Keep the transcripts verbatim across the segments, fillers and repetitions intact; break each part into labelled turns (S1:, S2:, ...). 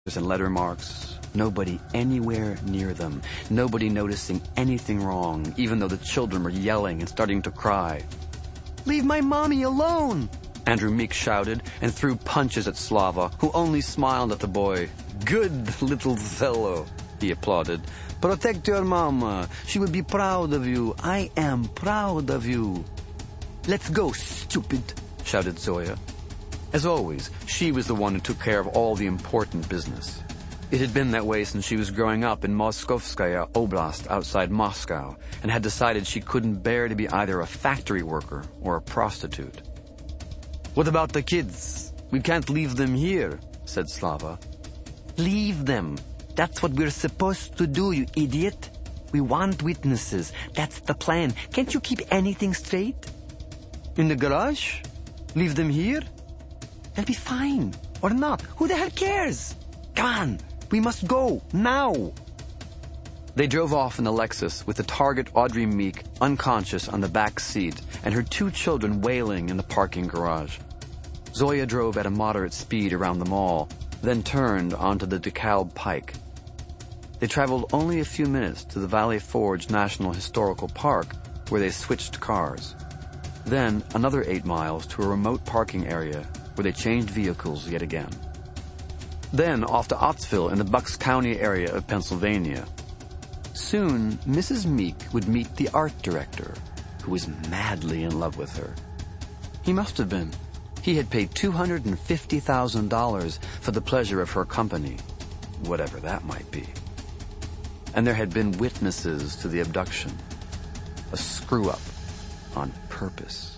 S1: and letter marks. Nobody anywhere near them. Nobody noticing anything wrong, even though the children were yelling and starting to cry. "Leave my mommy alone!" Andrew Meek shouted and threw punches at Slava, who only smiled at the boy. "Good little fellow," he applauded. "Protect your mama. She would be proud of you. I am proud of you." "Let's go, stupid," shouted Zoya. As always, she was the one who took care of all the important business. It had been that way since she was growing up in Moskovskaya Oblast outside Moscow, and had decided she couldn't bear to be either a factory worker or a prostitute. "What about the kids? We can't leave them here," said Slava. "Leave them. That's what we're supposed to do, you idiot. We want witnesses. That's the plan. Can't you keep anything straight?" "In the garage? Leave them here? They'll be fine. Or not. Who the hell cares? Come on. We must go. Now." They drove off in the Lexus with the target Audrey Meek unconscious on the back seat and her two children wailing in the parking garage. Zoya drove at a moderate speed around the mall, then turned onto the DeKalb Pike. They traveled only a few minutes to the Valley Forge National Historical Park, where they switched cars. Then another eight miles to a remote parking area where they changed vehicles yet again. Then off to Ottsville in the Bucks County area of Pennsylvania. Soon, Missus Meek would meet the art director, who was madly in love with her. He must have been. He had paid two hundred fifty thousand dollars for the pleasure of her company, whatever that might be. And there had been witnesses to the abduction. A screw-up on purpose.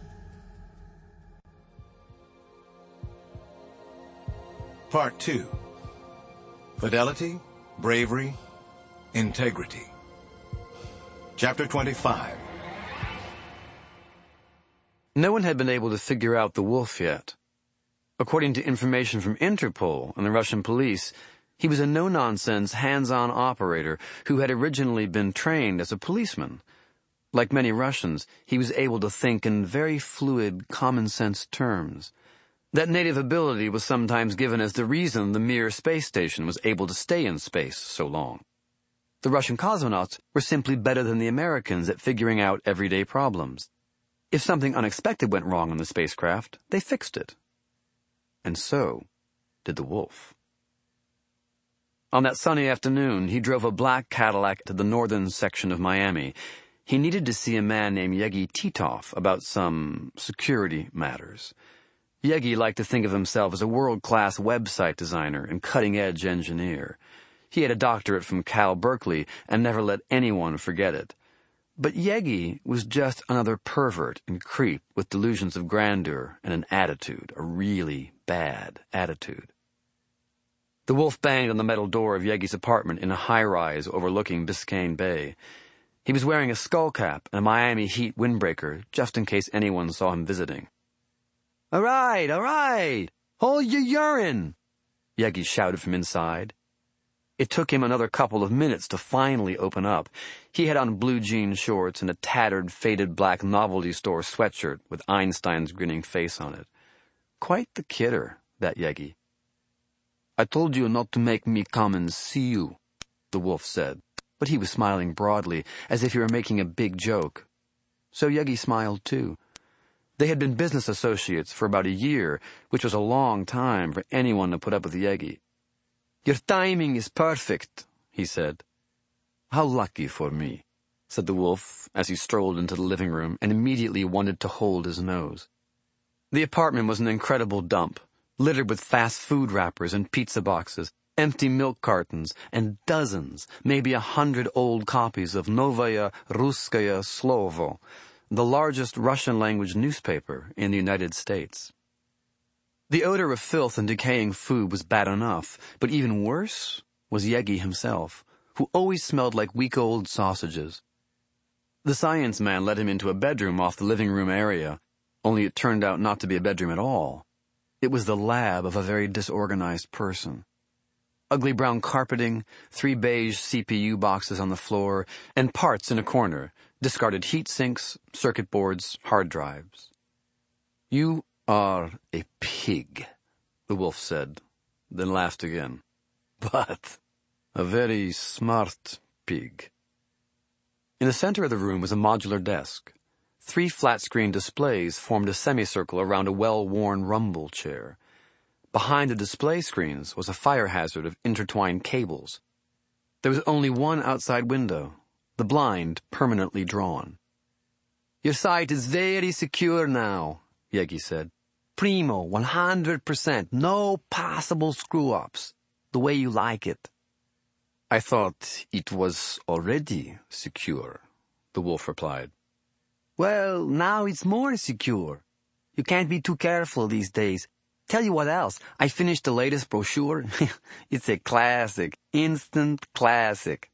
S2: Part two. Fidelity, bravery, integrity. Chapter twenty-five.
S1: No one had been able to figure out the wolf yet. According to information from Interpol and the Russian police, he was a no-nonsense, hands-on operator who had originally been trained as a policeman. Like many Russians, he was able to think in very fluid, common-sense terms. That native ability was sometimes given as the reason the Mir space station was able to stay in space so long. The Russian cosmonauts were simply better than the Americans at figuring out everyday problems. If something unexpected went wrong on the spacecraft, they fixed it. And so did the wolf. On that sunny afternoon, he drove a black Cadillac to the northern section of Miami. He needed to see a man named Yegi Titov about some security matters. Yegi liked to think of himself as a world-class website designer and cutting-edge engineer. He had a doctorate from Cal Berkeley and never let anyone forget it. But Yegi was just another pervert and creep with delusions of grandeur and an attitude, a really bad attitude. The wolf banged on the metal door of Yegi's apartment in a high-rise overlooking Biscayne Bay. He was wearing a skullcap and a Miami Heat windbreaker just in case anyone saw him visiting. "All right, all right, hold your urine," Yegi shouted from inside. It took him another couple of minutes to finally open up. He had on blue jean shorts and a tattered, faded black novelty store sweatshirt with Einstein's grinning face on it. Quite the kidder, that Yegi. "I told you not to make me come and see you," the wolf said, but he was smiling broadly, as if he were making a big joke. So Yegi smiled too. They had been business associates for about a year, which was a long time for anyone to put up with Yegi. "Your timing is perfect," he said. "How lucky for me," said the wolf as he strolled into the living room and immediately wanted to hold his nose. The apartment was an incredible dump, littered with fast food wrappers and pizza boxes, empty milk cartons, and dozens, maybe a hundred old copies of Novaya Russkaya Slovo, the largest Russian-language newspaper in the United States. The odor of filth and decaying food was bad enough, but even worse was Yegi himself, who always smelled like week-old sausages. The science man led him into a bedroom off the living room area, only it turned out not to be a bedroom at all. It was the lab of a very disorganized person. Ugly brown carpeting, three beige C P U boxes on the floor, and parts in a corner, discarded heat sinks, circuit boards, hard drives. "You are a pig," the wolf said, then laughed again. but a very smart pig. In the center of the room was a modular desk. Three flat-screen displays formed a semicircle around a well-worn rumble chair. Behind the display screens was a fire hazard of intertwined cables. There was only one outside window, the blind permanently drawn. "Your site is very secure now," Yegi said. "Primo, one hundred percent, no possible screw-ups, the way you like it." "I thought it was already secure," the wolf replied. "Well, now it's more secure. You can't be too careful these days. Tell you what else, I finished the latest brochure. It's a classic, instant classic."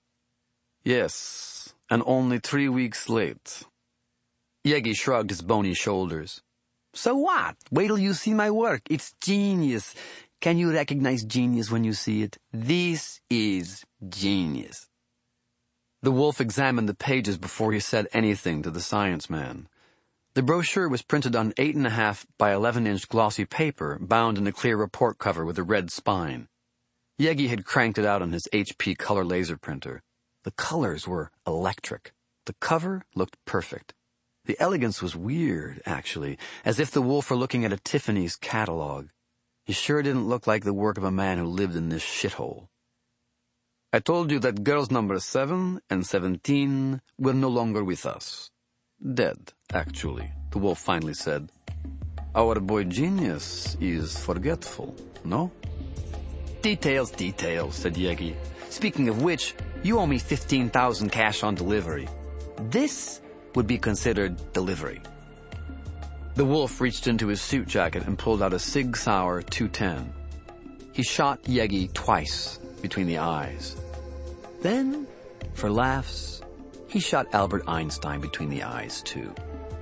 S1: "Yes, and only three weeks late." Yegi shrugged his bony shoulders. "So what? Wait till you see my work. It's genius. Can you recognize genius when you see it? This is genius." The wolf examined the pages before he said anything to the science man. The brochure was printed on eight and a half by eleven inch glossy paper, bound in a clear report cover with a red spine. Yegi had cranked it out on his H P color laser printer. The colors were electric. The cover looked perfect. The elegance was weird, actually, as if the wolf were looking at a Tiffany's catalog. He sure didn't look like the work of a man who lived in this shithole. "I told you that girls number seven and seventeen were no longer with us. Dead, actually," the wolf finally said. "Our boy Genius is forgetful, no?" "Details, details," said Yegi. "Speaking of which, you owe me fifteen thousand cash on delivery. This would be considered delivery." The wolf reached into his suit jacket and pulled out a Sig Sauer two ten. He shot Yegi twice between the eyes. Then, for laughs, he shot Albert Einstein between the eyes, too.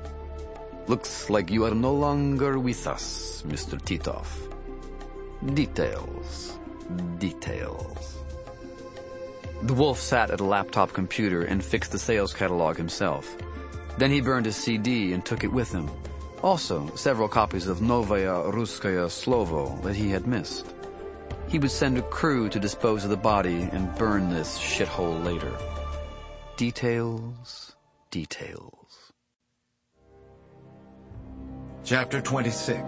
S1: "Looks like you are no longer with us, Mister Titov. Details, details." The wolf sat at a laptop computer and fixed the sales catalog himself. Then he burned his C D and took it with him. Also, several copies of Novaya Ruskaya Slovo that he had missed. He would send a crew to dispose of the body and burn this shithole later. Details, details.
S2: Chapter twenty-six.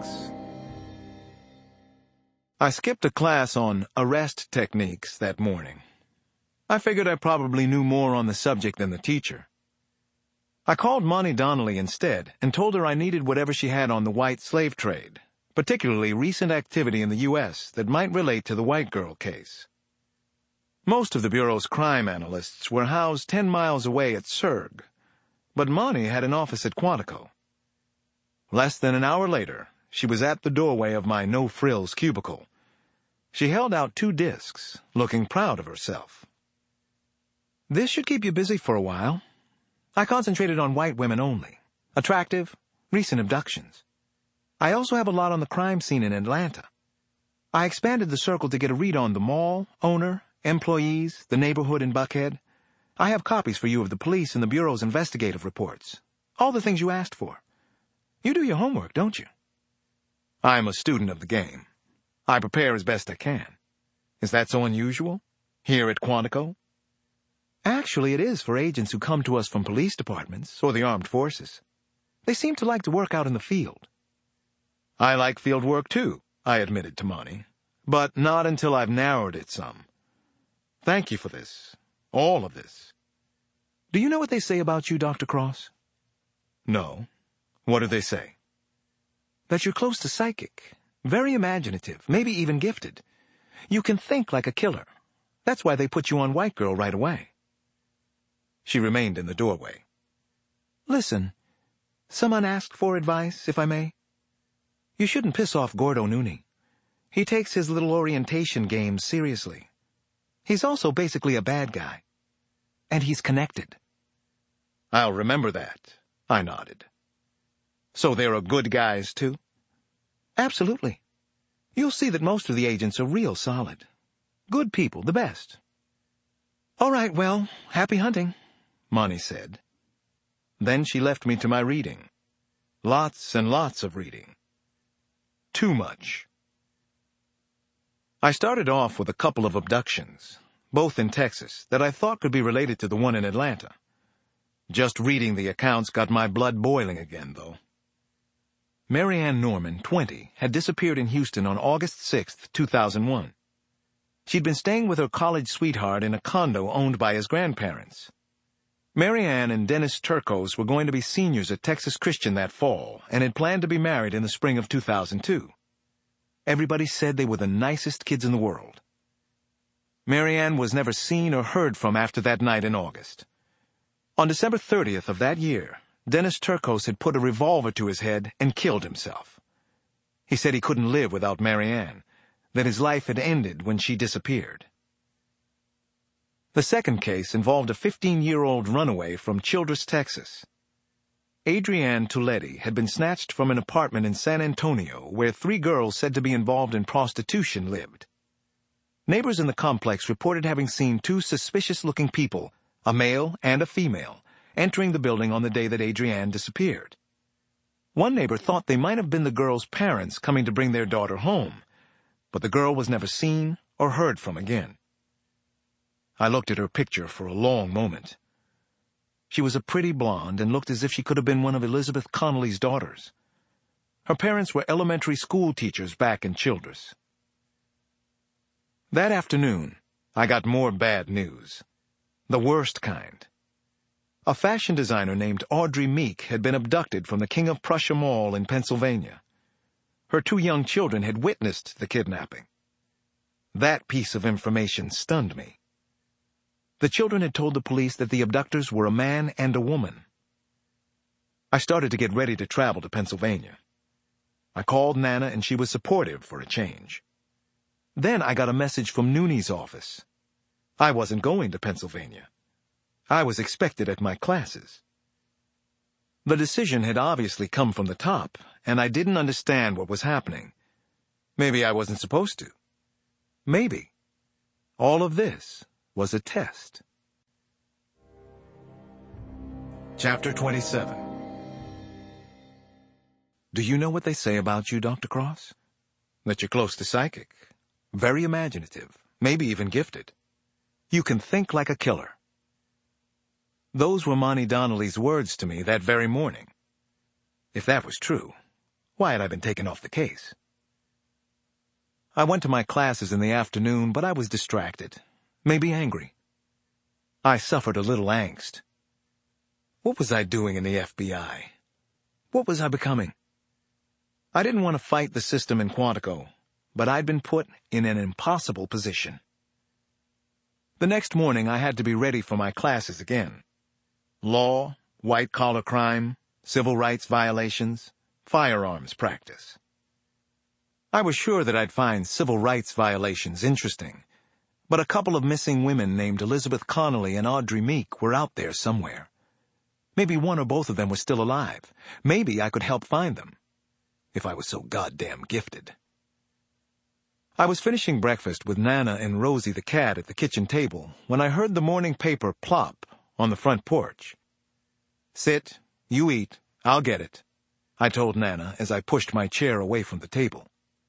S3: I skipped a class on arrest techniques that morning. I figured I probably knew more on the subject than the teacher. I called Monty Donnelly instead and told her I needed whatever she had on the white slave trade, particularly recent activity in the U S that might relate to the white girl case. Most of the Bureau's crime analysts were housed ten miles away at S E R G, but Monty had an office at Quantico. Less than an hour later, she was at the doorway of my no-frills cubicle. She held out two discs, looking proud of herself. "This should keep you busy for a while. I concentrated on white women only. Attractive, recent abductions. I also have a lot on the crime scene in Atlanta. I expanded the circle to get a read on the mall, owner, employees, the neighborhood in Buckhead. I have copies for you of the police and the Bureau's investigative reports. All the things you asked for. You do your homework, don't you?" I'm a student of the game. I prepare as best I can. Is that so unusual? Here at Quantico? Actually, it is for agents who come to us from police departments or the armed forces. They seem to like to work out in the field. I like field work, too, I admitted to Monty, but not until I've narrowed it some. Thank you for this. All of this. Do you know what they say about you, Doctor Cross? No. What do they say? That you're close to psychic, very imaginative, maybe even gifted. You can think like a killer. That's why they put you on White Girl right away. She remained in the doorway. Listen, someone asked for advice, if I may. You shouldn't piss off Gordo Nooney. He takes his little orientation games seriously. He's also basically a bad guy. And he's connected. I'll remember that, I nodded. So there are good guys, too? Absolutely. You'll see that most of the agents are real solid. Good people, the best. All right, well, happy hunting, Monty said. Then she left me to my reading. Lots and lots of reading. Too much. I started off with a couple of abductions, both in Texas, that I thought could be related to the one in Atlanta. Just reading the accounts got my blood boiling again, though. Mary Ann Norman, twenty, had disappeared in Houston on August sixth, two thousand one. She'd been staying with her college sweetheart in a condo owned by his grandparents. Mary Ann and Dennis Turcos were going to be seniors at Texas Christian that fall and had planned to be married in the spring of two thousand two. Everybody said they were the nicest kids in the world. Mary Ann was never seen or heard from after that night in August. On December thirtieth of that year, Dennis Turcos had put a revolver to his head and killed himself. He said he couldn't live without Mary Ann, that his life had ended when she disappeared. The second case involved a fifteen-year-old runaway from Childress, Texas. Adrienne Tuleti had been snatched from an apartment in San Antonio where three girls said to be involved in prostitution lived. Neighbors in the complex reported having seen two suspicious-looking people, a male and a female, entering the building on the day that Adrienne disappeared. One neighbor thought they might have been the girl's parents coming to bring their daughter home, but the girl was never seen or heard from again. I looked at her picture for a long moment. She was a pretty blonde and looked as if she could have been one of Elizabeth Connolly's daughters. Her parents were elementary school teachers back in Childress. That afternoon, I got more bad news. The worst kind. A fashion designer named Audrey Meek had been abducted from the King of Prussia Mall in Pennsylvania. Her two young children had witnessed the kidnapping. That piece of information stunned me. The children had told the police that the abductors were a man and a woman. I started to get ready to travel to Pennsylvania. I called Nana and she was supportive for a change. Then I got a message from Nooney's office. I wasn't going to Pennsylvania. I was expected at my classes. The decision had obviously come from the top, and I didn't understand what was happening. Maybe I wasn't supposed to. Maybe. All of this was a test.
S2: Chapter twenty-seven.
S3: Do you know what they say about you, Doctor Cross? That you're close to psychic, very imaginative, maybe even gifted. You can think like a killer. Those were Monty Donnelly's words to me that very morning. If that was true, why had I been taken off the case? I went to my classes in the afternoon, but I was distracted. Maybe angry. I suffered a little angst. What was I doing in the F B I? What was I becoming? I didn't want to fight the system in Quantico, but I'd been put in an impossible position. The next morning I had to be ready for my classes again. Law, white-collar crime, civil rights violations, firearms practice. I was sure that I'd find civil rights violations interesting, but a couple of missing women named Elizabeth Connolly and Audrey Meek were out there somewhere. Maybe one or both of them were still alive. Maybe I could help find them, if I was so goddamn gifted. I was finishing breakfast with Nana and Rosie the cat at the kitchen table when I heard the morning paper plop on the front porch. Sit, you eat, I'll get it, I told Nana as I pushed my chair away from the table.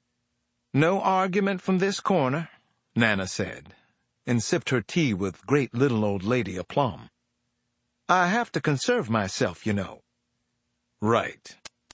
S3: No argument from this corner, Nana said, and sipped her tea with great little old lady aplomb. I have to conserve myself, you know. Right.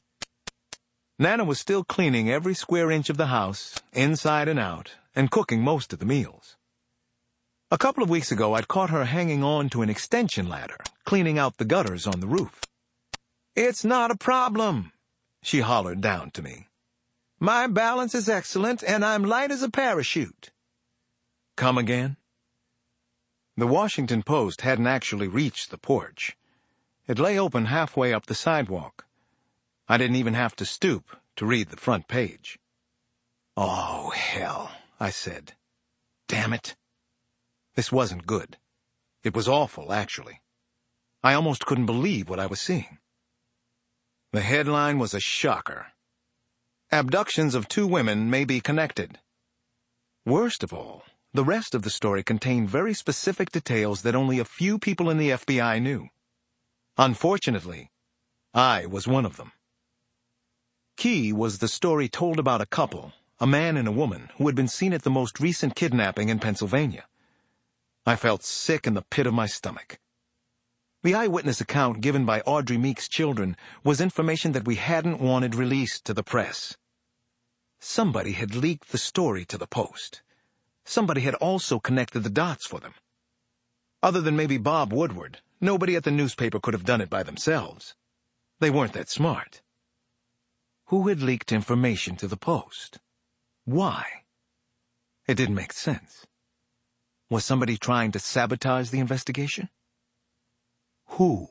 S3: Nana was still cleaning every square inch of the house, inside and out, and cooking most of the meals. A couple of weeks ago, I'd caught her hanging on to an extension ladder, cleaning out the gutters on the roof. It's not a problem, she hollered down to me. My balance is excellent, and I'm light as a parachute. Come again? The Washington Post hadn't actually reached the porch. It lay open halfway up the sidewalk. I didn't even have to stoop to read the front page. Oh, hell, I said. Damn it. This wasn't good. It was awful, actually. I almost couldn't believe what I was seeing. The headline was a shocker. Abductions of two women may be connected. Worst of all, the rest of the story contained very specific details that only a few people in the F B I knew. Unfortunately, I was one of them. Key was the story told about a couple, a man and a woman who had been seen at the most recent kidnapping in Pennsylvania. I felt sick in the pit of my stomach. The eyewitness account given by Audrey Meek's children was information that we hadn't wanted released to the press. Somebody had leaked the story to the Post. Somebody had also connected the dots for them. Other than maybe Bob Woodward, nobody at the newspaper could have done it by themselves. They weren't that smart. Who had leaked information to the Post? Why? It didn't make sense. Was somebody trying to sabotage the investigation? Who?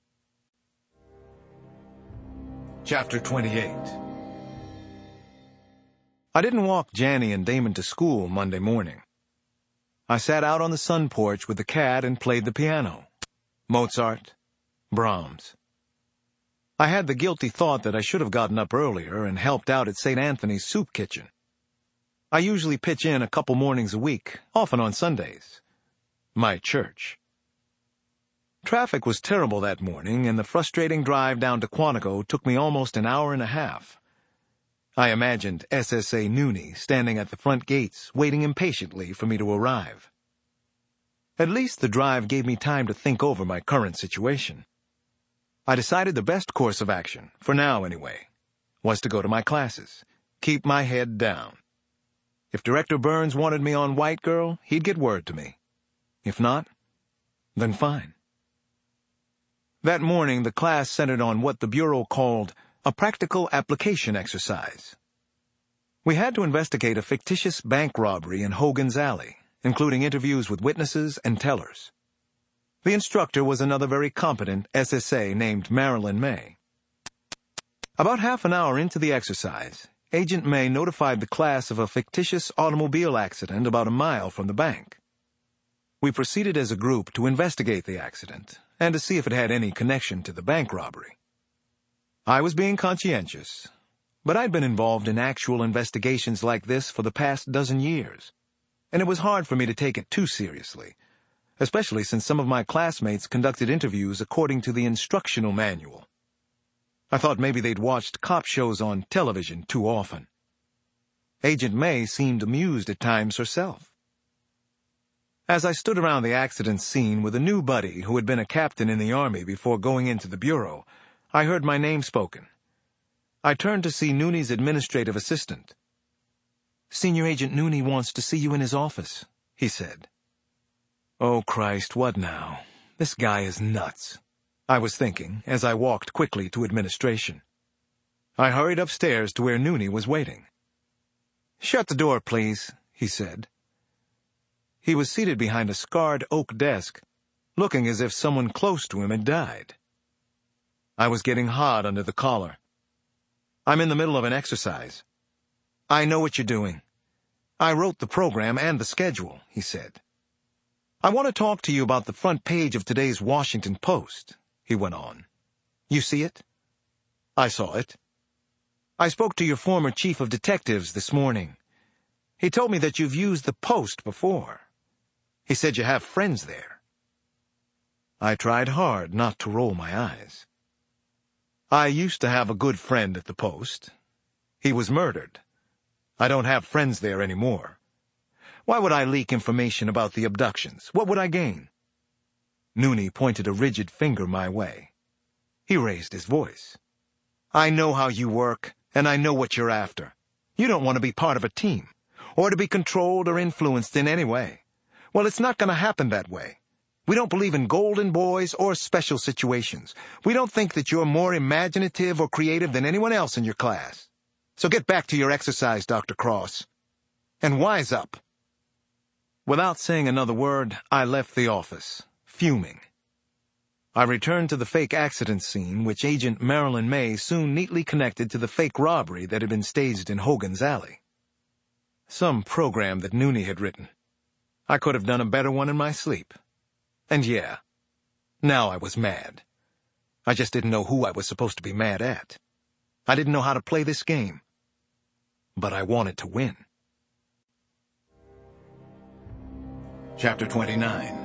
S2: Chapter twenty-eight.
S3: I didn't walk Janny and Damon to school Monday morning. I sat out on the sun porch with the cat and played the piano. Mozart, Brahms. I had the guilty thought that I should have gotten up earlier and helped out at Saint Anthony's soup kitchen. I usually pitch in a couple mornings a week, often on Sundays. My church. Traffic was terrible that morning, and the frustrating drive down to Quantico took me almost an hour and a half. I imagined S S A Nooney standing at the front gates, waiting impatiently for me to arrive. At least the drive gave me time to think over my current situation. I decided the best course of action, for now anyway, was to go to my classes, keep my head down. If Director Burns wanted me on White Girl, he'd get word to me. If not, then fine. That morning, the class centered on what the Bureau called a practical application exercise. We had to investigate a fictitious bank robbery in Hogan's Alley, including interviews with witnesses and tellers. The instructor was another very competent S S A named Marilyn May. About half an hour into the exercise, Agent May notified the class of a fictitious automobile accident about a mile from the bank. We proceeded as a group to investigate the accident and to see if it had any connection to the bank robbery. I was being conscientious, but I'd been involved in actual investigations like this for the past dozen years, and it was hard for me to take it too seriously, especially since some of my classmates conducted interviews according to the instructional manual. I thought maybe they'd watched cop shows on television too often. Agent May seemed amused at times herself. As I stood around the accident scene with a new buddy who had been a captain in the Army before going into the Bureau, I heard my name spoken. I turned to see Nooney's administrative assistant. "Senior Agent Nooney wants to see you in his office," he said. "Oh, Christ, what now? This guy is nuts," I was thinking as I walked quickly to administration. I hurried upstairs to where Nooney was waiting. "Shut the door, please," he said. He was seated behind a scarred oak desk, looking as if someone close to him had died. I was getting hot under the collar. "I'm in the middle of an exercise." "I know what you're doing. I wrote the program and the schedule," he said. "I want to talk to you about the front page of today's Washington Post," he went on. "You see it?" I saw it. "I spoke to your former chief of detectives this morning. He told me that you've used the Post before. He said you have friends there." I tried hard not to roll my eyes. I used to have a good friend at the Post. He was murdered. I don't have friends there anymore. Why would I leak information about the abductions? What would I gain? Nooney pointed a rigid finger my way. He raised his voice. "I know how you work, and I know what you're after. You don't want to be part of a team, or to be controlled or influenced in any way. Well, it's not going to happen that way. We don't believe in golden boys or special situations. We don't think that you're more imaginative or creative than anyone else in your class. So get back to your exercise, Doctor Cross. And wise up." Without saying another word, I left the office, fuming. I returned to the fake accident scene, which Agent Marilyn May soon neatly connected to the fake robbery that had been staged in Hogan's Alley. Some program that Nooney had written. I could have done a better one in my sleep. And yeah, now I was mad. I just didn't know who I was supposed to be mad at. I didn't know how to play this game. But I wanted to win.
S2: Chapter twenty-nine.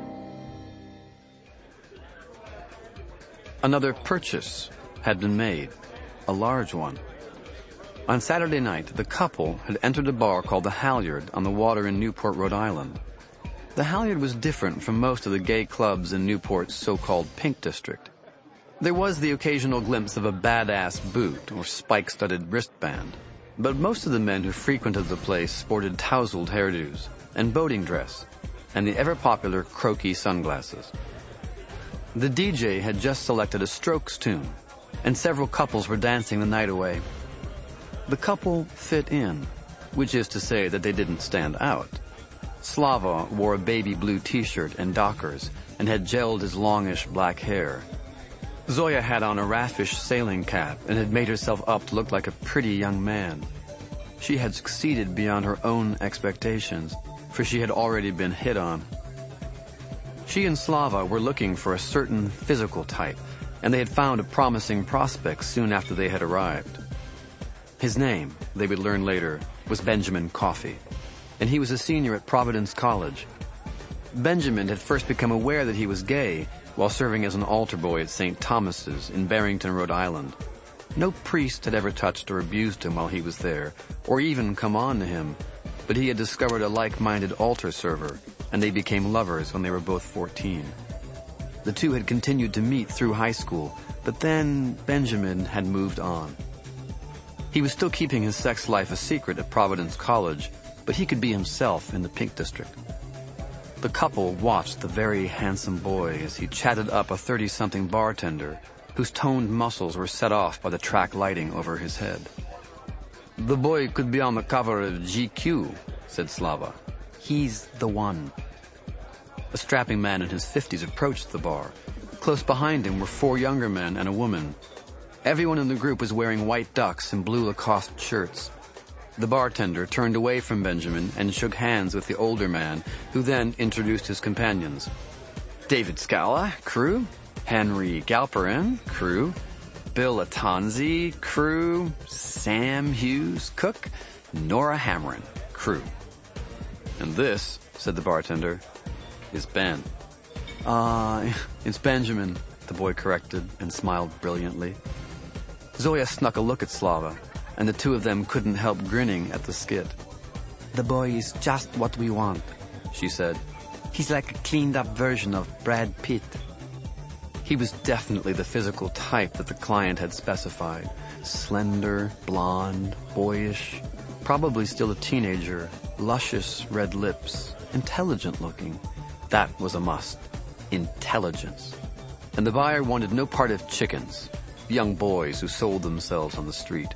S1: Another purchase had been made, a large one. On Saturday night, the couple had entered a bar called the Halyard on the water in Newport, Rhode Island. The Halyard was different from most of the gay clubs in Newport's so-called Pink District. There was the occasional glimpse of a badass boot or spike-studded wristband, but most of the men who frequented the place sported tousled hairdos and boating dress and the ever-popular Croaky sunglasses. The D J had just selected a Strokes tune, and several couples were dancing the night away. The couple fit in, which is to say that they didn't stand out. Slava wore a baby blue t-shirt and dockers and had gelled his longish black hair. Zoya had on a raffish sailing cap and had made herself up to look like a pretty young man. She had succeeded beyond her own expectations, for she had already been hit on. She and Slava were looking for a certain physical type, and they had found a promising prospect soon after they had arrived. His name, they would learn later, was Benjamin Coffey, and he was a senior at Providence College. Benjamin had first become aware that he was gay while serving as an altar boy at Saint Thomas's in Barrington, Rhode Island. No priest had ever touched or abused him while he was there, or even come on to him, but he had discovered a like-minded altar server, and they became lovers when they were both fourteen. The two had continued to meet through high school, but then Benjamin had moved on. He was still keeping his sex life a secret at Providence College, but he could be himself in the Pink District. The couple watched the very handsome boy as he chatted up a thirty-something bartender whose toned muscles were set off by the track lighting over his head. "The boy could be on the cover of G Q, said Slava. "He's the one." A strapping man in his fifties approached the bar. Close behind him were four younger men and a woman. Everyone in the group was wearing white ducks and blue Lacoste shirts. The bartender turned away from Benjamin and shook hands with the older man, who then introduced his companions. David Scala, crew. Henry Galperin, crew. Bill Atanzi, crew. Sam Hughes, cook. Nora Hamrin, crew. "And this," said the bartender, "is Ben." "Ah, uh, it's Benjamin," the boy corrected and smiled brilliantly. Zoya snuck a look at Slava, and the two of them couldn't help grinning at the skit. "The boy is just what we want," she said. "He's like a cleaned-up version of Brad Pitt." He was definitely the physical type that the client had specified. Slender, blonde, boyish, probably still a teenager, luscious red lips, intelligent-looking. That was a must. Intelligence. And the buyer wanted no part of chickens, young boys who sold themselves on the street.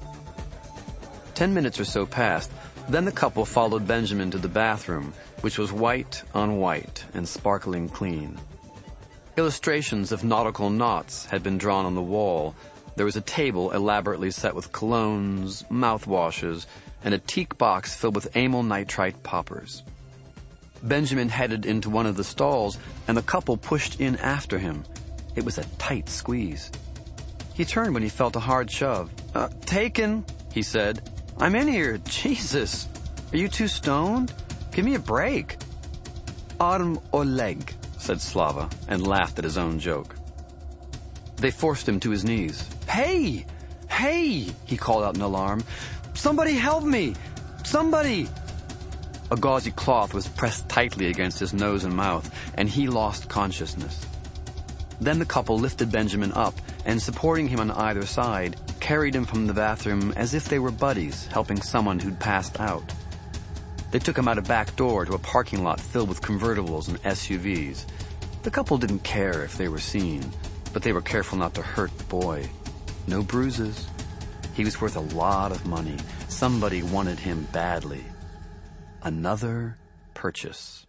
S1: Ten minutes or so passed, then the couple followed Benjamin to the bathroom, which was white on white and sparkling clean. Illustrations of nautical knots had been drawn on the wall. There was a table elaborately set with colognes, mouthwashes, and a teak box filled with amyl nitrite poppers. Benjamin headed into one of the stalls, and the couple pushed in after him. It was a tight squeeze. He turned when he felt a hard shove. Uh, taken, he said. "I'm in here. Jesus. Are you too stoned? Give me a break." "Arm or leg," said Slava, and laughed at his own joke. They forced him to his knees. "Hey! Hey!" he called out in alarm. "Somebody help me! Somebody!" A gauzy cloth was pressed tightly against his nose and mouth, and he lost consciousness. Then the couple lifted Benjamin up and, supporting him on either side, carried him from the bathroom as if they were buddies helping someone who'd passed out. They took him out a back door to a parking lot filled with convertibles and S U Vs. The couple didn't care if they were seen, but they were careful not to hurt the boy. No bruises. He was worth a lot of money. Somebody wanted him badly. Another purchase.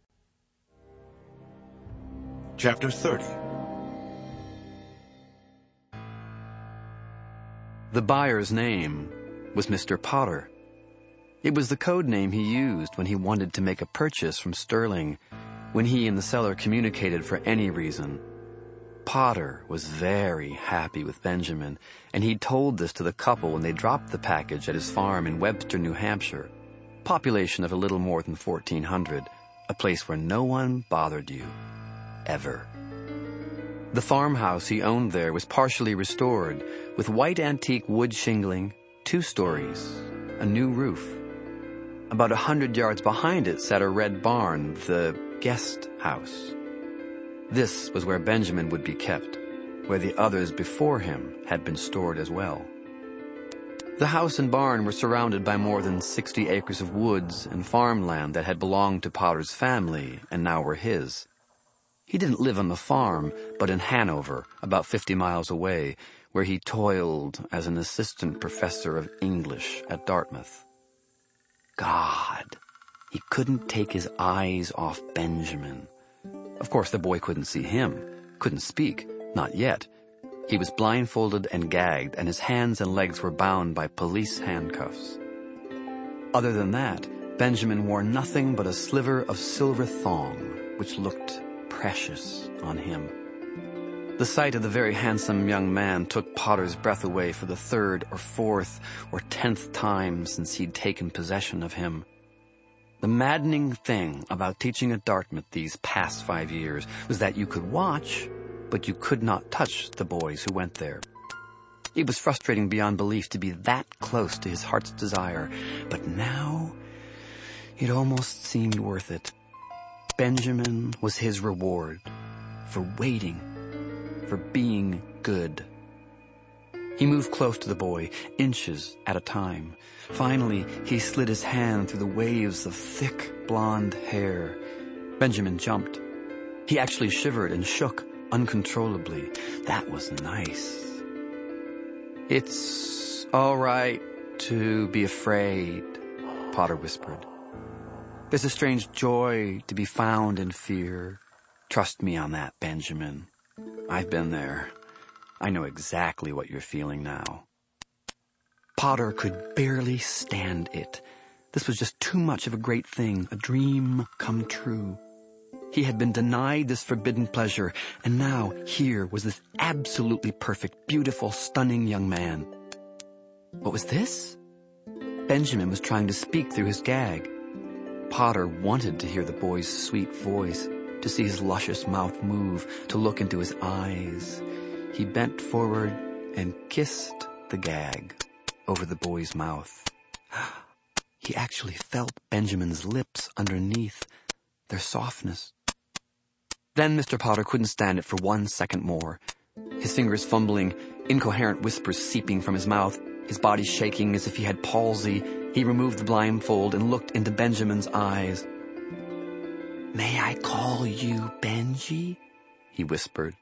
S2: Chapter thirty.
S1: The buyer's name was Mister Potter. It was the code name he used when he wanted to make a purchase from Sterling, when he and the seller communicated for any reason. Potter was very happy with Benjamin, and he told this to the couple when they dropped the package at his farm in Webster, New Hampshire, population of a little more than fourteen hundred, a place where no one bothered you. Ever. The farmhouse he owned there was partially restored, with white antique wood shingling, two stories, a new roof. About a hundred yards behind it sat a red barn, the guest house. This was where Benjamin would be kept, where the others before him had been stored as well. The house and barn were surrounded by more than sixty acres of woods and farmland that had belonged to Potter's family and now were his. He didn't live on the farm, but in Hanover, about fifty miles away, where he toiled as an assistant professor of English at Dartmouth. God, he couldn't take his eyes off Benjamin. Of course, the boy couldn't see him, couldn't speak, not yet. He was blindfolded and gagged, and his hands and legs were bound by police handcuffs. Other than that, Benjamin wore nothing but a sliver of silver thong, which looked precious on him. The sight of the very handsome young man took Potter's breath away for the third or fourth or tenth time since he'd taken possession of him. The maddening thing about teaching at Dartmouth these past five years was that you could watch, but you could not touch the boys who went there. It was frustrating beyond belief to be that close to his heart's desire, but now it almost seemed worth it. Benjamin was his reward for waiting, for being good. He moved close to the boy, inches at a time. Finally, he slid his hand through the waves of thick blonde hair. Benjamin jumped. He actually shivered and shook uncontrollably. That was nice. It's all right to be afraid, Potter whispered. There's a strange joy to be found in fear. Trust me on that, Benjamin. I've been there. I know exactly what you're feeling now. Potter could barely stand it. This was just too much of a great thing, a dream come true. He had been denied this forbidden pleasure, and now here was this absolutely perfect, beautiful, stunning young man. What was this? Benjamin was trying to speak through his gag. Potter wanted to hear the boy's sweet voice, to see his luscious mouth move, to look into his eyes. He bent forward and kissed the gag over the boy's mouth. He actually felt Benjamin's lips underneath, their softness. Then Mister Potter couldn't stand it for one second more. His fingers fumbling, incoherent whispers seeping from his mouth, his body shaking as if he had palsy, he removed the blindfold and looked into Benjamin's eyes. "May I call you Benji?" he whispered.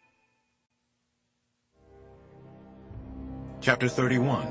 S2: Chapter thirty-one.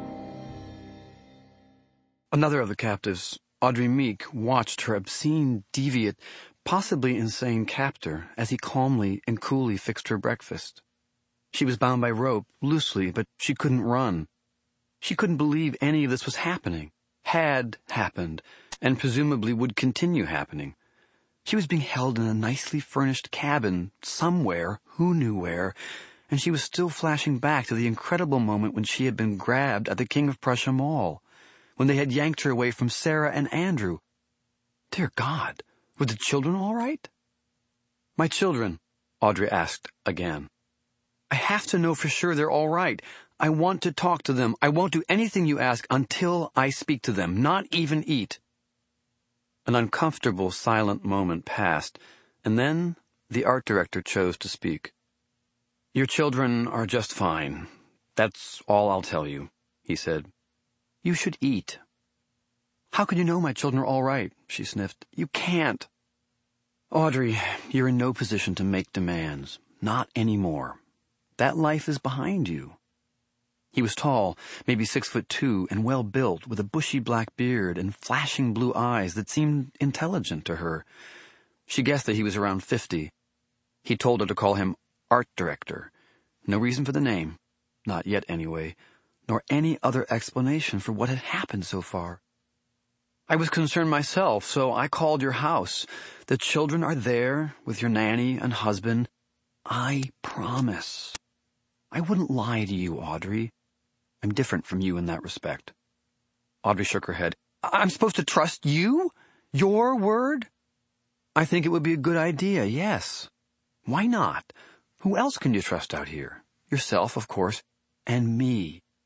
S1: Another of the captives, Audrey Meek, watched her obscene, deviant, possibly insane captor as he calmly and coolly fixed her breakfast. She was bound by rope, loosely, but she couldn't run. She couldn't believe any of this was happening, had happened, and presumably would continue happening. She was being held in a nicely furnished cabin somewhere, who knew where, and she was still flashing back to the incredible moment when she had been grabbed at the King of Prussia Mall, when they had yanked her away from Sarah and Andrew. Dear God, were the children all right? "My children," Audrey asked again. "I have to know for sure they're all right. I want to talk to them. I won't do anything you ask until I speak to them, not even eat." An uncomfortable, silent moment passed, and then the art director chose to speak. "Your children are just fine. That's all I'll tell you," he said. "You should eat." "How can you know my children are all right?" she sniffed. "You can't." "Audrey, you're in no position to make demands. Not anymore. That life is behind you." He was tall, maybe six foot two, and well built, with a bushy black beard and flashing blue eyes that seemed intelligent to her. She guessed that he was around fifty. He told her to call him art director. No reason for the name, not yet anyway, nor any other explanation for what had happened so far. "I was concerned myself, so I called your house. The children are there with your nanny and husband. I promise. I wouldn't lie to you, Audrey. I'm different from you in that respect." Audrey shook her head. "I'm supposed to trust you? Your word?" "I think it would be a good idea, yes. Why not? Who else can you trust out here? Yourself, of course, and me.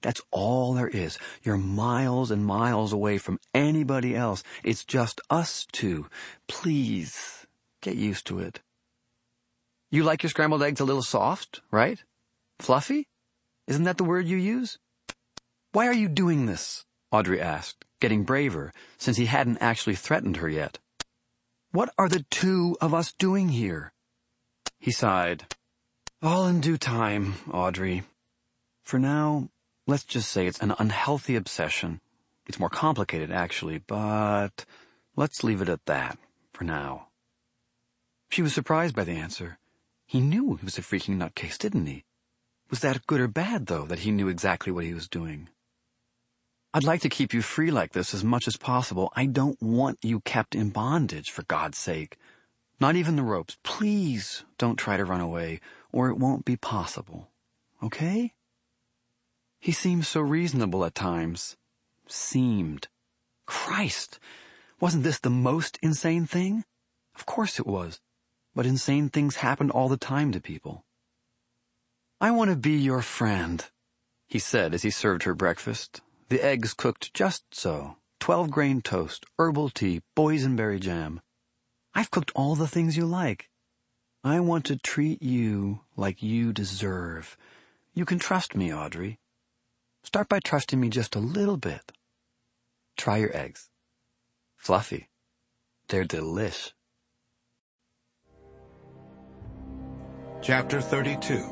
S1: That's all there is. You're miles and miles away from anybody else. It's just us two. Please, get used to it. You like your scrambled eggs a little soft, right? Fluffy? Isn't that the word you use? Why are you doing this? Audrey asked, getting braver, since he hadn't actually threatened her yet. What are the two of us doing here? He sighed. All in due time, Audrey. For now, let's just say it's an unhealthy obsession. It's more complicated, actually, but let's leave it at that for now. She was surprised by the answer. He knew he was a freaking nutcase, didn't he? Was that good or bad, though, that he knew exactly what he was doing? I'd like to keep you free like this as much as possible. I don't want you kept in bondage, for God's sake. Not even the ropes. Please don't try to run away, or it won't be possible. Okay? He seemed so reasonable at times. Seemed. Christ! Wasn't this the most insane thing? Of course it was. But insane things happened all the time to people. I want to be your friend, he said as he served her breakfast. The eggs cooked just so. Twelve-grain toast, herbal tea, boysenberry jam. I've cooked all the things you like. I want to treat you like you deserve. You can trust me, Audrey. Start by trusting me just a little bit. Try your eggs. Fluffy. They're delish.
S2: Chapter thirty-two.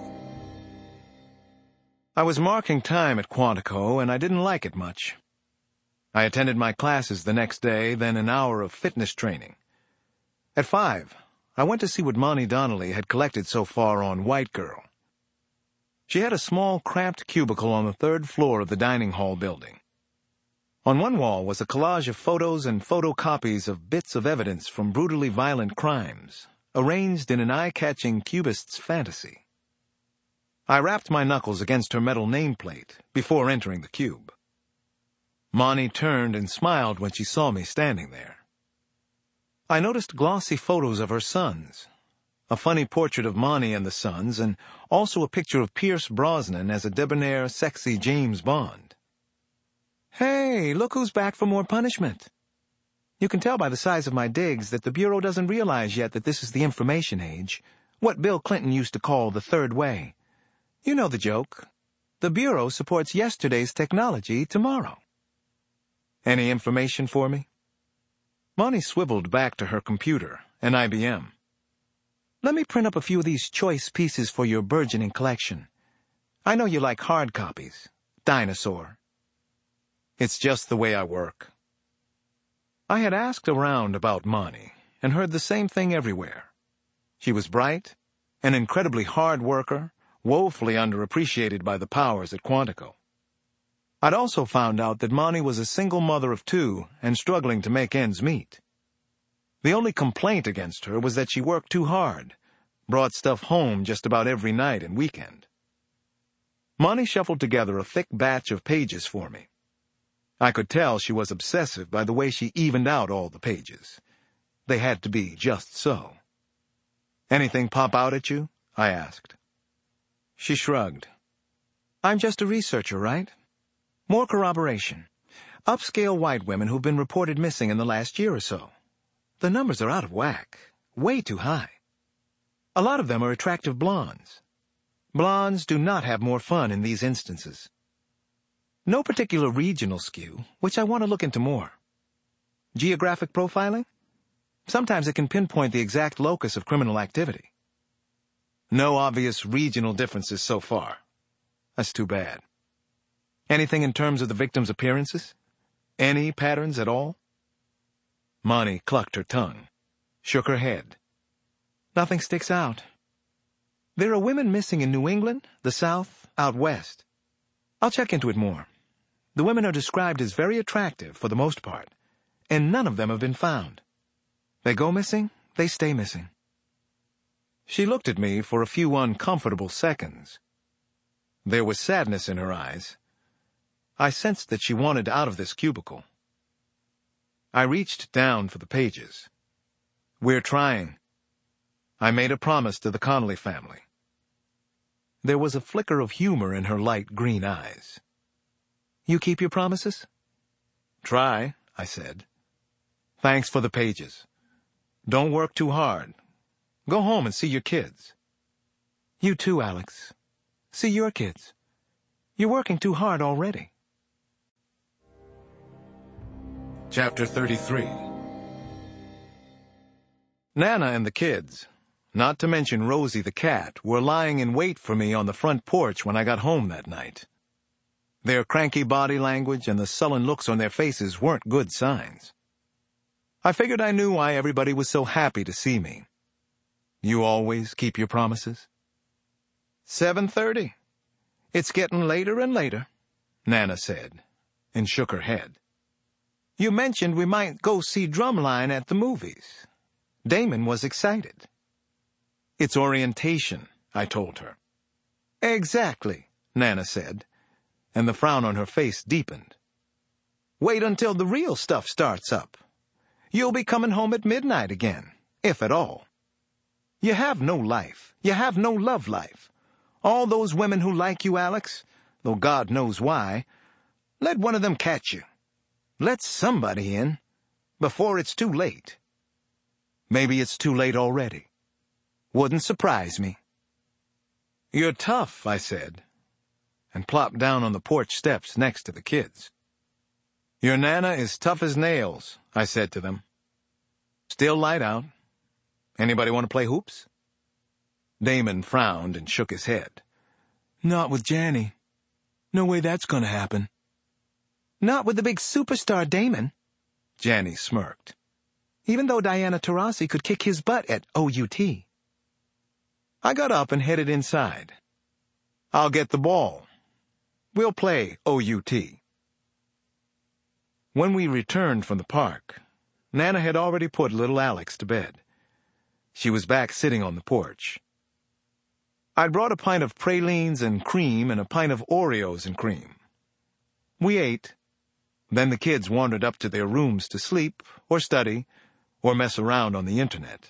S3: I was marking time at Quantico, and I didn't like it much. I attended my classes the next day, then an hour of fitness training. At five, I went to see what Monty Donnelly had collected so far on White Girl. She had a small, cramped cubicle on the third floor of the dining hall building. On one wall was a collage of photos and photocopies of bits of evidence from brutally violent crimes, arranged in an eye-catching cubist's fantasy. I rapped my knuckles against her metal nameplate before entering the cube. Monty turned and smiled when she saw me standing there. I noticed glossy photos of her sons, a funny portrait of Monty and the sons, and also a picture of Pierce Brosnan as a debonair, sexy James Bond. Hey, look who's back for more punishment. You can tell by the size of my digs that the Bureau doesn't realize yet that this is the information age, what Bill Clinton used to call the third way. You know the joke. The Bureau supports yesterday's technology tomorrow. Any information for me? Monty swiveled back to her computer, an I B M. Let me print up a few of these choice pieces for your burgeoning collection. I know you like hard copies. Dinosaur. It's just the way I work. I had asked around about Monty, and heard the same thing everywhere. She was bright, an incredibly hard worker, woefully underappreciated by the powers at Quantico. I'd also found out that Monty was a single mother of two and struggling to make ends meet. The only complaint against her was that she worked too hard, brought stuff home just about every night and weekend. Monty shuffled together a thick batch of pages for me. I could tell she was obsessive by the way she evened out all the pages. They had to be just so. Anything pop out at you? I asked. She shrugged. I'm just a researcher, right? More corroboration. Upscale white women who've been reported missing in the last year or so. The numbers are out of whack. Way too high. A lot of them are attractive blondes. Blondes do not have more fun in these instances. No particular regional skew, which I want to look into more. Geographic profiling? Sometimes it can pinpoint the exact locus of criminal activity. No obvious regional differences so far. That's too bad. Anything in terms of the victim's appearances? Any patterns at all? Monty clucked her tongue, shook her head. Nothing sticks out. There are women missing in New England, the South, out west. I'll check into it more. The women are described as very attractive for the most part, and none of them have been found. They go missing, they stay missing. She looked at me for a few uncomfortable seconds. There was sadness in her eyes. I sensed that she wanted out of this cubicle. I reached down for the pages. We're trying. I made a promise to the Connolly family. There was a flicker of humor in her light green eyes. You keep your promises? Try, I said. Thanks for the pages. Don't work too hard. Go home and see your kids. You too, Alex. See your kids. You're working too hard already.
S2: Chapter thirty-three.
S3: Nana and the kids, not to mention Rosie the cat, were lying in wait for me on the front porch when I got home that night. Their cranky body language and the sullen looks on their faces weren't good signs. I figured I knew why everybody was so happy to see me. You always keep your promises? Seven thirty. It's getting later and later, Nana said, and shook her head. You mentioned we might go see Drumline at the movies. Damon was excited. It's orientation, I told her. Exactly, Nana said, and the frown on her face deepened. Wait until the real stuff starts up. You'll be coming home at midnight again, if at all. You have no life. You have no love life. All those women who like you, Alex, though God knows why, let one of them catch you. Let somebody in, before it's too late. Maybe it's too late already. Wouldn't surprise me. You're tough, I said, and plopped down on the porch steps next to the kids. Your Nana is tough as nails, I said to them. Still light out. Anybody want to play hoops? Damon frowned and shook his head. Not with Janny. No way that's gonna happen. Not with the big superstar Damon, Janny smirked. Even though Diana Taurasi could kick his butt at O U T. I got up and headed inside. I'll get the ball. We'll play O U T. When we returned from the park, Nana had already put little Alex to bed. She was back sitting on the porch. I'd brought a pint of pralines and cream and a pint of Oreos and cream. We ate. Then the kids wandered up to their rooms to sleep, or study, or mess around on the internet.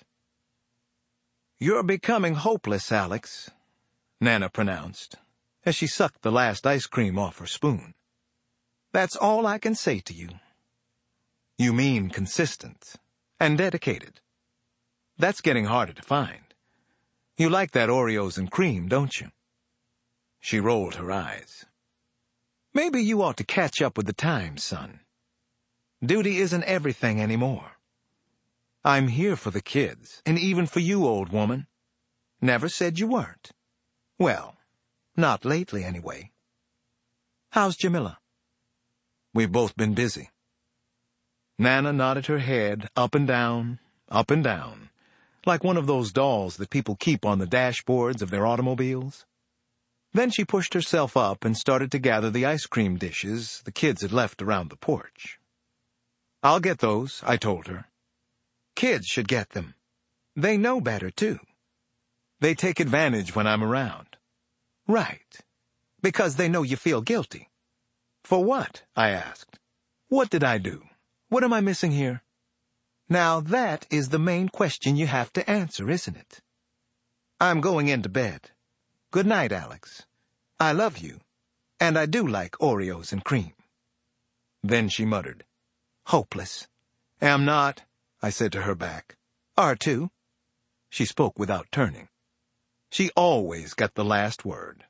S3: You're becoming hopeless, Alex, Nana pronounced, as she sucked the last ice cream off her spoon. That's all I can say to you. You mean consistent and dedicated. That's getting harder to find. You like that Oreos and cream, don't you? She rolled her eyes. Maybe you ought to catch up with the times, son. Duty isn't everything anymore. I'm here for the kids, and even for you, old woman. Never said you weren't. Well, not lately, anyway. How's Jamila? We've both been busy. Nana nodded her head up and down, up and down, like one of those dolls that people keep on the dashboards of their automobiles. Then she pushed herself up and started to gather the ice cream dishes the kids had left around the porch. I'll get those, I told her. Kids should get them. They know better, too. They take advantage when I'm around. Right. Because they know you feel guilty. For what? I asked. What did I do? What am I missing here? Now that is the main question you have to answer, isn't it? I'm going into bed. Good night, Alex. I love you, and I do like Oreos and cream. Then she muttered, Hopeless. Am not, I said to her back. Are too. She spoke without turning. She always got the last word.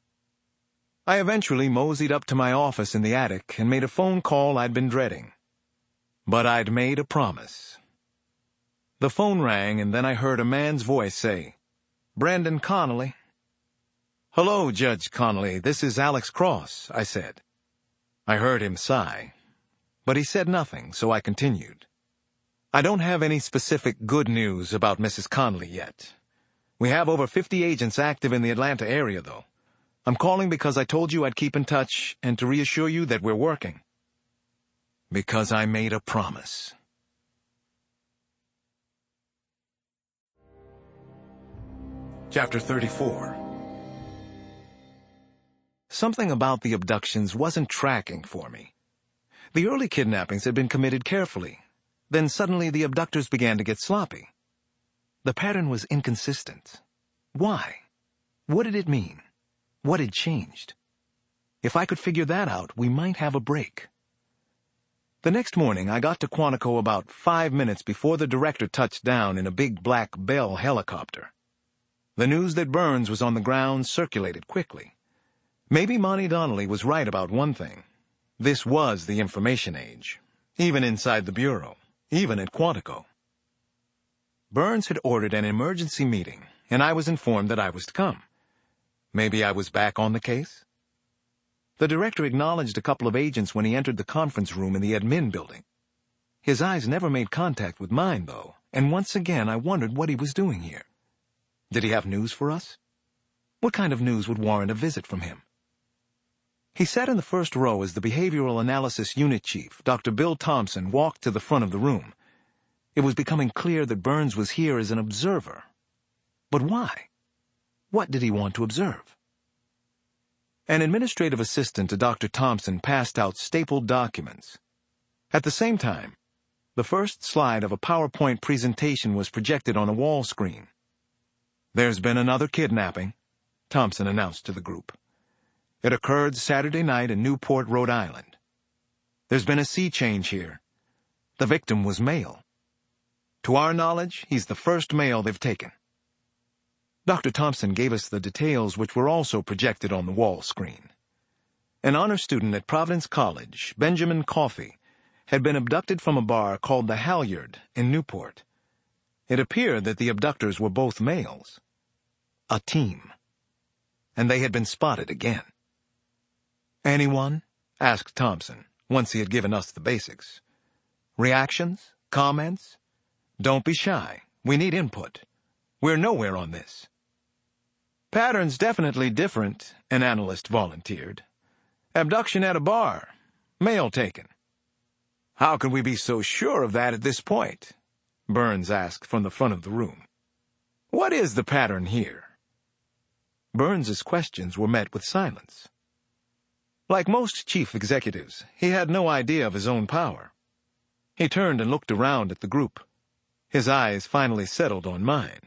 S3: I eventually moseyed up to my office in the attic and made a phone call I'd been dreading. But I'd made a promise. The phone rang, and then I heard a man's voice say, Brandon Connolly. Hello, Judge Connolly, this is Alex Cross, I said. I heard him sigh, but he said nothing, so I continued. I don't have any specific good news about Missus Connolly yet. We have over fifty agents active in the Atlanta area, though. I'm calling because I told you I'd keep in touch and to reassure you that we're working. Because I made a promise.
S2: Chapter thirty-four.
S3: Something about the abductions wasn't tracking for me. The early kidnappings had been committed carefully. Then suddenly the abductors began to get sloppy. The pattern was inconsistent. Why? What did it mean? What had changed? If I could figure that out, we might have a break. The next morning, I got to Quantico about five minutes before the director touched down in a big black Bell helicopter. The news that Burns was on the ground circulated quickly. Maybe Monty Donnelly was right about one thing. This was the information age, even inside the Bureau, even at Quantico. Burns had ordered an emergency meeting, and I was informed that I was to come. Maybe I was back on the case? The director acknowledged a couple of agents when he entered the conference room in the admin building. His eyes never made contact with mine, though, and once again I wondered what he was doing here. Did he have news for us? What kind of news would warrant a visit from him? He sat in the first row as the Behavioral Analysis Unit Chief, Doctor Bill Thompson, walked to the front of the room. It was becoming clear that Burns was here as an observer. But why? What did he want to observe? An administrative assistant to Doctor Thompson passed out stapled documents. At the same time, the first slide of a PowerPoint presentation was projected on a wall screen. "There's been another kidnapping," Thompson announced to the group. "It occurred Saturday night in Newport, Rhode Island. There's been a sea change here. The victim was male. To our knowledge, he's the first male they've taken." Doctor Thompson gave us the details, which were also projected on the wall screen. An honor student at Providence College, Benjamin Coffey, had been abducted from a bar called the Halyard in Newport. It appeared that the abductors were both males. A team. And they had been spotted again. "Anyone?" asked Thompson, once he had given us the basics. "Reactions? Comments? Don't be shy. We need input. We're nowhere on this." "Pattern's definitely different," an analyst volunteered. "Abduction at a bar. Male taken." "How can we be so sure of that at this point?" Burns asked from the front of the room. "What is the pattern here?" Burns's questions were met with silence. Like most chief executives, he had no idea of his own power. He turned and looked around at the group. His eyes finally settled on mine.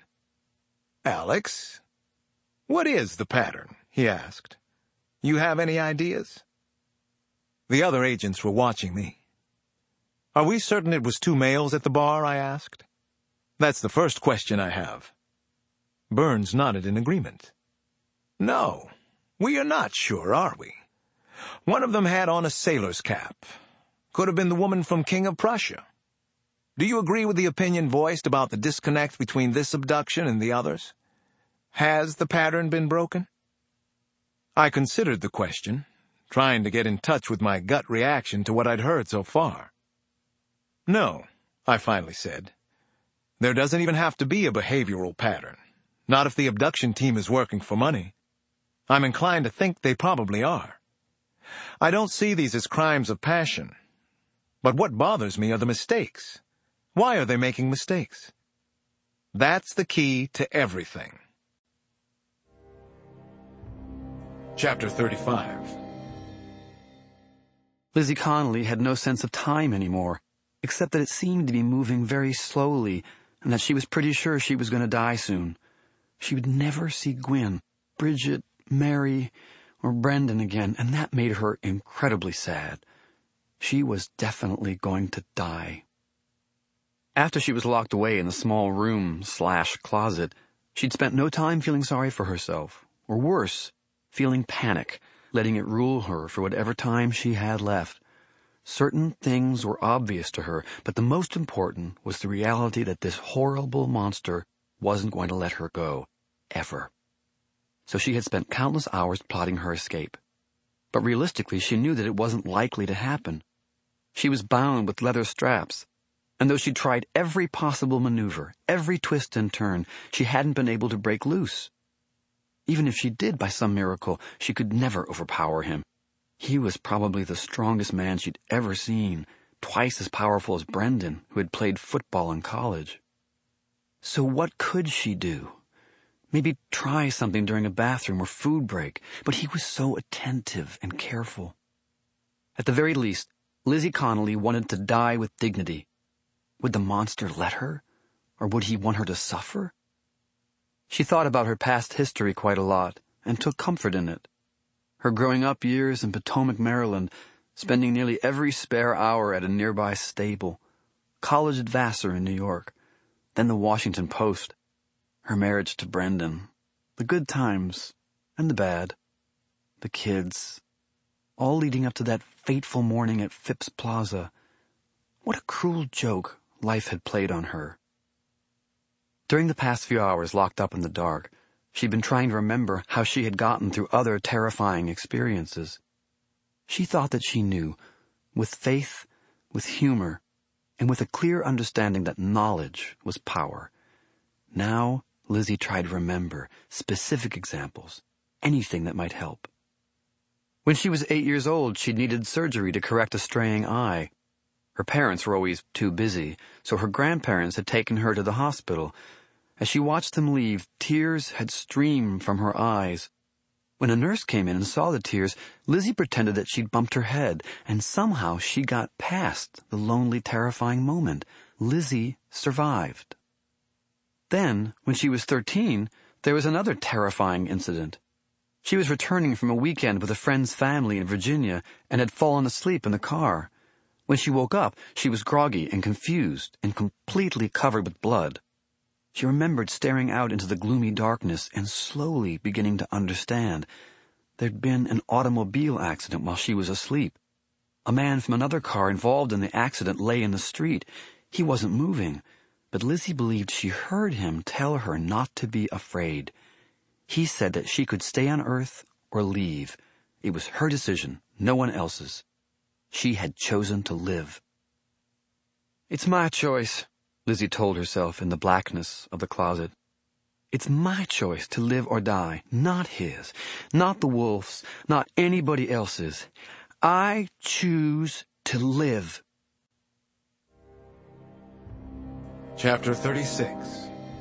S3: "Alex, what is the pattern?" he asked. "You have any ideas?" The other agents were watching me. "Are we certain it was two males at the bar?" I asked. "That's the first question I have." Burns nodded in agreement. "No, we are not sure, are we? One of them had on a sailor's cap. Could have been the woman from King of Prussia. Do you agree with the opinion voiced about the disconnect between this abduction and the others? Has the pattern been broken?" I considered the question, trying to get in touch with my gut reaction to what I'd heard so far. "No," I finally said. "There doesn't even have to be a behavioral pattern, not if the abduction team is working for money. I'm inclined to think they probably are. I don't see these as crimes of passion. But what bothers me are the mistakes. Why are they making mistakes? That's the key to everything."
S2: Chapter thirty-five.
S1: Lizzie Connolly had no sense of time anymore, except that it seemed to be moving very slowly and that she was pretty sure she was going to die soon. She would never see Gwyn, Bridget, Mary, or Brendan again, and that made her incredibly sad. She was definitely going to die. After she was locked away in the small room slash closet, she'd spent no time feeling sorry for herself, or worse, feeling panic, letting it rule her for whatever time she had left. Certain things were obvious to her, but the most important was the reality that this horrible monster wasn't going to let her go, ever. So she had spent countless hours plotting her escape. But realistically, she knew that it wasn't likely to happen. She was bound with leather straps, and though she'd tried every possible maneuver, every twist and turn, she hadn't been able to break loose. Even if she did by some miracle, she could never overpower him. He was probably the strongest man she'd ever seen, twice as powerful as Brendan, who had played football in college. So what could she do? Maybe try something during a bathroom or food break, but he was so attentive and careful. At the very least, Lizzie Connolly wanted to die with dignity. Would the monster let her? Or would he want her to suffer? She thought about her past history quite a lot, and took comfort in it. her growing up years in Potomac, Maryland, spending nearly every spare hour at a nearby stable, college at Vassar in New York, then the Washington Post, her marriage to Brendan, the good times and the bad, the kids, all leading up to that fateful morning at Phipps Plaza. What a cruel joke life had played on her. During the past few hours locked up in the dark, she'd been trying to remember how she had gotten through other terrifying experiences. She thought that she knew, with faith, with humor, and with a clear understanding that knowledge was power. Now, Lizzie tried to remember specific examples, anything that might help. When she was eight years old, she'd needed surgery to correct a straying eye. Her parents were always too busy, so her grandparents had taken her to the hospital. As she watched them leave, tears had streamed from her eyes. When a nurse came in and saw the tears, Lizzie pretended that she'd bumped her head, and somehow she got past the lonely, terrifying moment. Lizzie survived. Then, when she was thirteen, there was another terrifying incident. She was returning from a weekend with a friend's family in Virginia and had fallen asleep in the car. When she woke up, she was groggy and confused and completely covered with blood. She remembered staring out into the gloomy darkness and slowly beginning to understand. There'd been an automobile accident while she was asleep. A man from another car involved in the accident lay in the street. He wasn't moving, but Lizzie believed she heard him tell her not to be afraid. He said that she could stay on Earth or leave. It was her decision, no one else's. She had chosen to live. "It's my choice," Lizzie told herself in the blackness of the closet. "It's my choice to live or die, not his, not the wolf's, not anybody else's. I choose to live."
S2: Chapter thirty-six.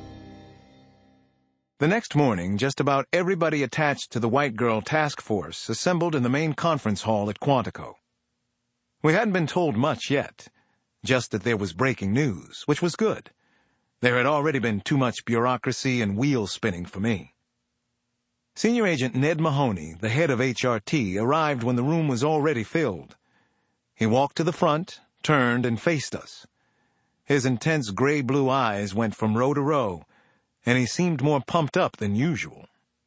S3: The next morning, just about everybody attached to the White Girl Task Force assembled in the main conference hall at Quantico. We hadn't been told much yet, just that there was breaking news, which was good. There had already been too much bureaucracy and wheel spinning for me. Senior Agent Ned Mahoney, the head of H R T, arrived when the room was already filled. He walked to the front, turned, and faced us. His intense gray-blue eyes went from row to row, and he seemed more pumped up than usual.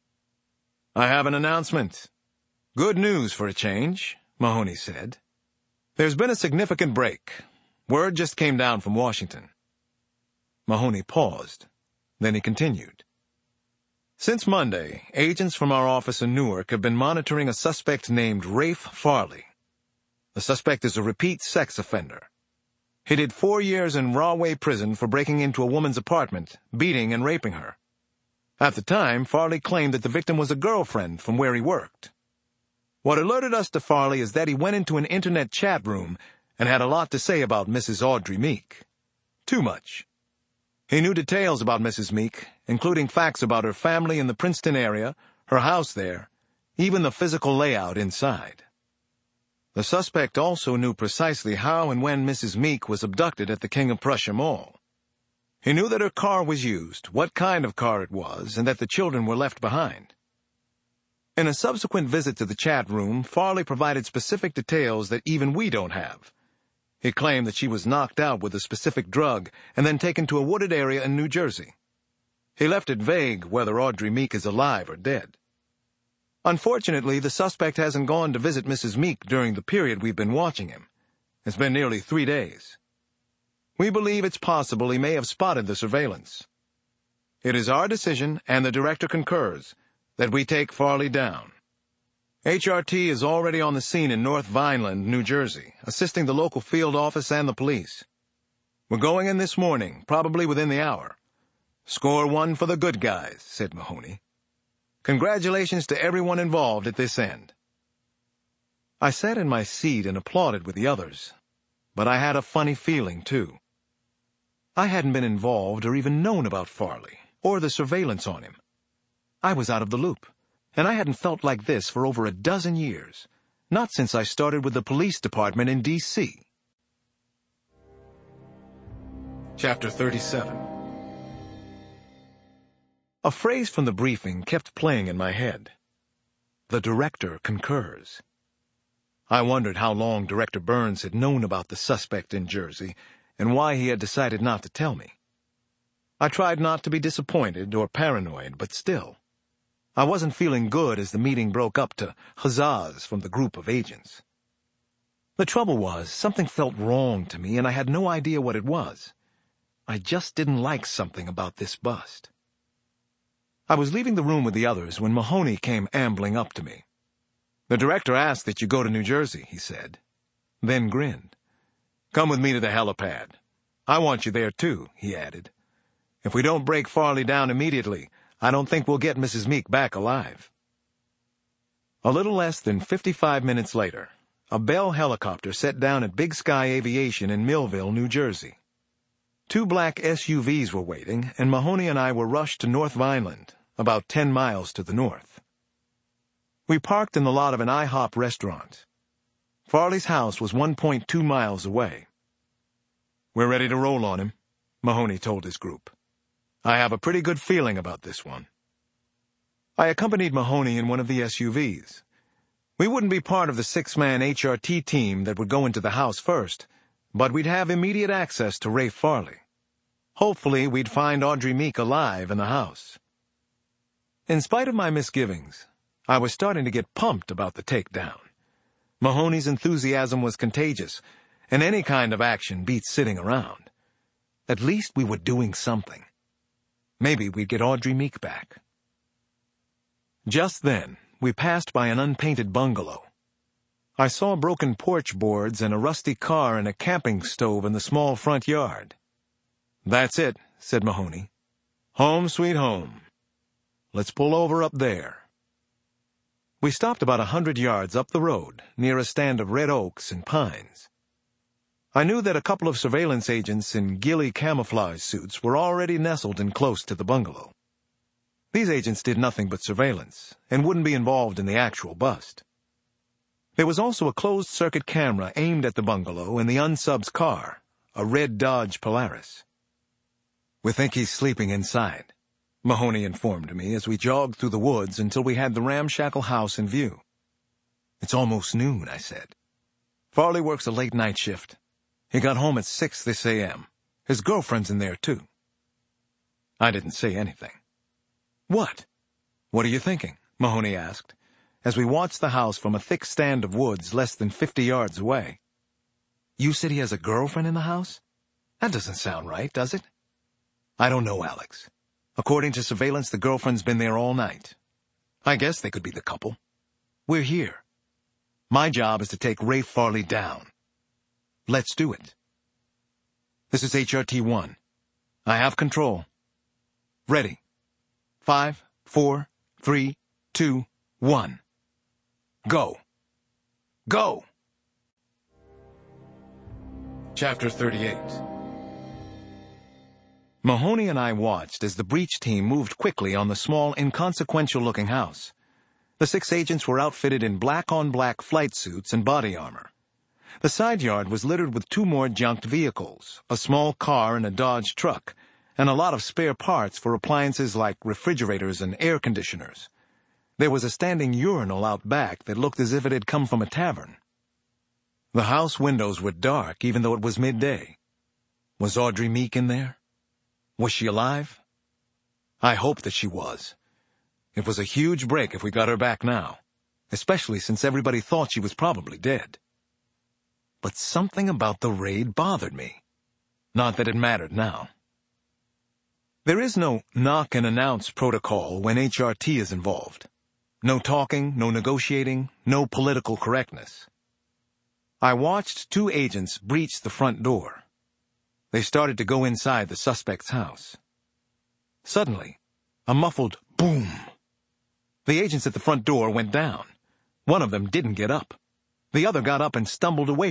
S3: "I have an announcement. Good news for a change," Mahoney said. "There's been a significant break. Word just came down from Washington." Mahoney paused. Then he continued. "Since Monday, agents from our office in Newark have been monitoring a suspect named Rafe Farley. The suspect is a repeat sex offender. He did four years in Rahway Prison for breaking into a woman's apartment, beating and raping her. At the time, Farley claimed that the victim was a girlfriend from where he worked. What alerted us to Farley is that he went into an internet chat room and had a lot to say about Missus Audrey Meek. Too much. He knew details about Missus Meek, including facts about her family in the Princeton area, her house there, even the physical layout inside. The suspect also knew precisely how and when Missus Meek was abducted at the King of Prussia Mall. He knew that her car was used, what kind of car it was, and that the children were left behind. In a subsequent visit to the chat room, Farley provided specific details that even we don't have. He claimed that she was knocked out with a specific drug and then taken to a wooded area in New Jersey. He left it vague whether Audrey Meek is alive or dead. Unfortunately, the suspect hasn't gone to visit Missus Meek during the period we've been watching him. It's been nearly three days. We believe it's possible he may have spotted the surveillance. It is our decision, and the director concurs, that we take Farley down. H R T is already on the scene in North Vineland, New Jersey, assisting the local field office and the police. We're going in this morning, probably within the hour. Score one for the good guys, said Mahoney. Congratulations to everyone involved at this end. I sat in my seat and applauded with the others, but I had a funny feeling, too. I hadn't been involved or even known about Farley, or the surveillance on him. I was out of the loop, and I hadn't felt like this for over a dozen years, not since I started with the police department in D C
S2: Chapter thirty-seven.
S3: A phrase from the briefing kept playing in my head. The director concurs. I wondered how long Director Burns had known about the suspect in Jersey and why he had decided not to tell me. I tried not to be disappointed or paranoid, but still. I wasn't feeling good as the meeting broke up to huzzas from the group of agents. The trouble was, something felt wrong to me and I had no idea what it was. I just didn't like something about this bust. I was leaving the room with the others when Mahoney came ambling up to me. "The director asked that you go to New Jersey," he said, then grinned. "Come with me to the helipad. I want you there too," he added. "If we don't break Farley down immediately, I don't think we'll get Missus Meek back alive." A little less than fifty-five minutes later, a Bell helicopter set down at Big Sky Aviation in Millville, New Jersey. Two black S U Vs were waiting, and Mahoney and I were rushed to North Vineland, about ten miles to the north. We parked in the lot of an IHOP restaurant. Farley's house was one point two miles away. "We're ready to roll on him," Mahoney told his group. "I have a pretty good feeling about this one." I accompanied Mahoney in one of the S U Vs. We wouldn't be part of the six-man H R T team that would go into the house first, but we'd have immediate access to Rafe Farley. Hopefully, we'd find Audrey Meek alive in the house. In spite of my misgivings, I was starting to get pumped about the takedown. Mahoney's enthusiasm was contagious, and any kind of action beats sitting around. At least we were doing something. Maybe we'd get Audrey Meek back. Just then, we passed by an unpainted bungalow. I saw broken porch boards and a rusty car and a camping stove in the small front yard. "That's it," said Mahoney. "Home sweet home. Let's pull over up there." We stopped about a hundred yards up the road, near a stand of red oaks and pines. I knew that a couple of surveillance agents in ghillie camouflage suits were already nestled in close to the bungalow. These agents did nothing but surveillance, and wouldn't be involved in the actual bust. There was also a closed-circuit camera aimed at the bungalow and the unsub's car, a red Dodge Polaris. "We think he's sleeping inside," Mahoney informed me as we jogged through the woods until we had the ramshackle house in view. "It's almost noon," I said. "Farley works a late-night shift. He got home at six this A M His girlfriend's in there, too." I didn't say anything. "What? What are you thinking?" Mahoney asked, as we watched the house from a thick stand of woods less than fifty yards away. "You said he has a girlfriend in the house? That doesn't sound right, does it?" "I don't know, Alex. According to surveillance, the girlfriend's been there all night. I guess they could be the couple. We're here. My job is to take Rafe Farley down. Let's do it. This is H R T one. I have control. Ready. Five, four, three, two, one. Go. Go!"
S2: Chapter thirty-eight.
S3: Mahoney and I watched as the breach team moved quickly on the small, inconsequential-looking house. The six agents were outfitted in black-on-black flight suits and body armor. The side yard was littered with two more junked vehicles, a small car and a Dodge truck, and a lot of spare parts for appliances like refrigerators and air conditioners. There was a standing urinal out back that looked as if it had come from a tavern. The house windows were dark, even though it was midday. Was Audrey Meek in there? Was she alive? I hoped that she was. It was a huge break if we got her back now, especially since everybody thought she was probably dead. But something about the raid bothered me. Not that it mattered now. There is no knock-and-announce protocol when H R T is involved. No talking, no negotiating, no political correctness. I watched two agents breach the front door. They started to go inside the suspect's house. Suddenly, a muffled boom. The agents at the front door went down. One of them didn't get up. The other got up and stumbled away